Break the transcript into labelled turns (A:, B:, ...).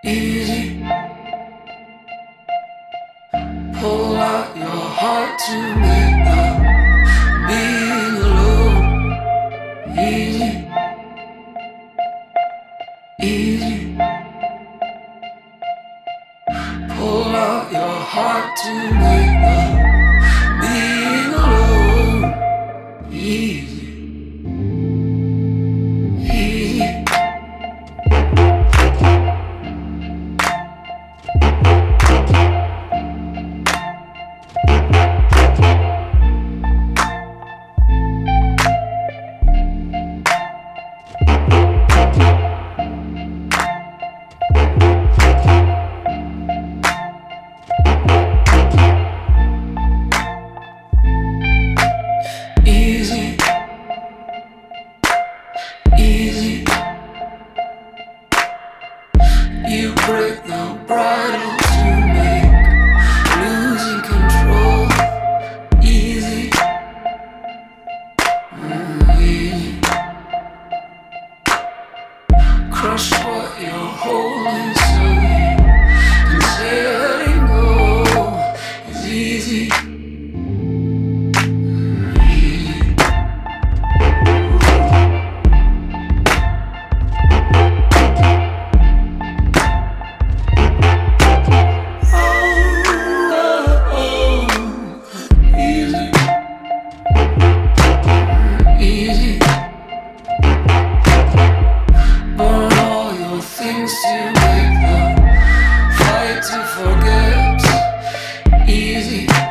A: Easy, pull out your heart to make the being alone. Easy, easy, pull out your heart to make the being alone. Easy, easy. Easy, easy. You break the bridle to make losing control. Easy, easy. Crush what you're holding so you can say letting go is easy. Easy, burn all your things to make the fight to forget. Easy.